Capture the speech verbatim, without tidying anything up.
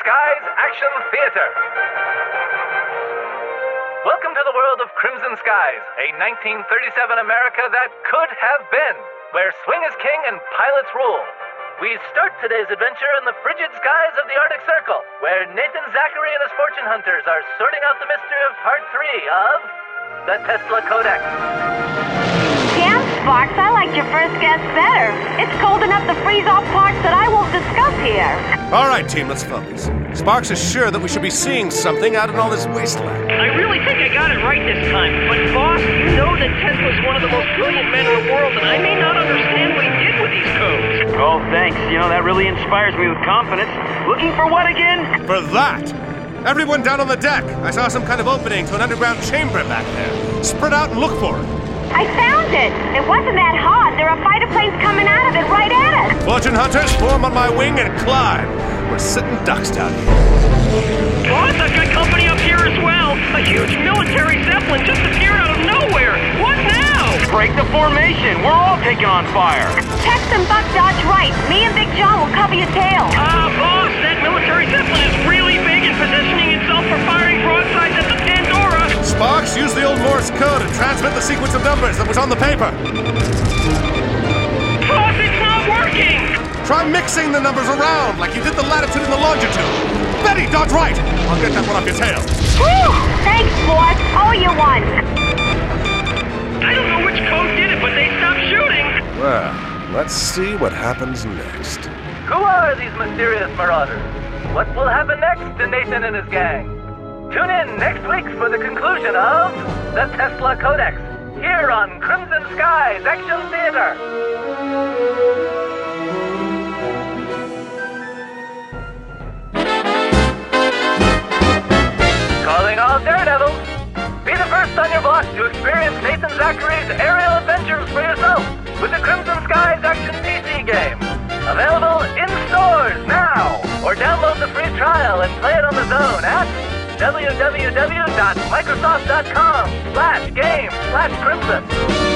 Skies Action Theater. Welcome to the world of Crimson Skies, a nineteen thirty-seven America that could have been, where swing is king and pilots rule. We start today's adventure in the frigid skies of the Arctic Circle, where Nathan Zachary and his fortune hunters are sorting out the mystery of part three of the Tesla Codex. Damn, Sparks, I liked your first guess better. It's cold enough to freeze off parts that I won't discuss here. All right, team, let's focus. Sparks is sure that we should be seeing something out in all this wasteland. I really think I got it right this time. But, boss, you know that Tesla's one of the most brilliant men in the world, and I may not understand what he did with these codes. Oh, thanks. You know, that really inspires me with confidence. Looking for what again? For that! Everyone down on the deck! I saw some kind of opening to an underground chamber back there. Spread out and look for it. I found it. It wasn't that hard. There are fighter planes coming out of it right at us. Fortune hunters, form on my wing and climb. We're sitting ducks down here. Boss, I've got company up here as well. A huge military Zeppelin just appeared out of nowhere. What now? Break the formation. We're all taking on fire. Text and Buck dodge right. Me and Big John will cover your tail. Ah, uh, boss, that military Zeppelin is really big and positioning itself for firing broadsides at the Pandora. Sparks, use the old Morse code and transmit the sequence of numbers that was on the paper. Boss, it's not working. Try mixing the numbers around like you did the latitude and the longitude. Betty, dodge right. I'll get that one off your tail. Whew! Thanks, boss. Owe you one. I don't know which code did it, but they stopped shooting. Well, let's see what happens next. Who are these mysterious marauders? What will happen next to Nathan and his gang? Tune in next week for the conclusion of the Tesla Codex, here on Crimson Skies Action Theater. Calling all daredevils. Be the first on your block to experience Nathan Zachary's aerial adventures for yourself with the Crimson Skies Action P C game. Available in stores now, or download the free trial and play it on the zone at w w w dot microsoft dot com slash game slash crimson.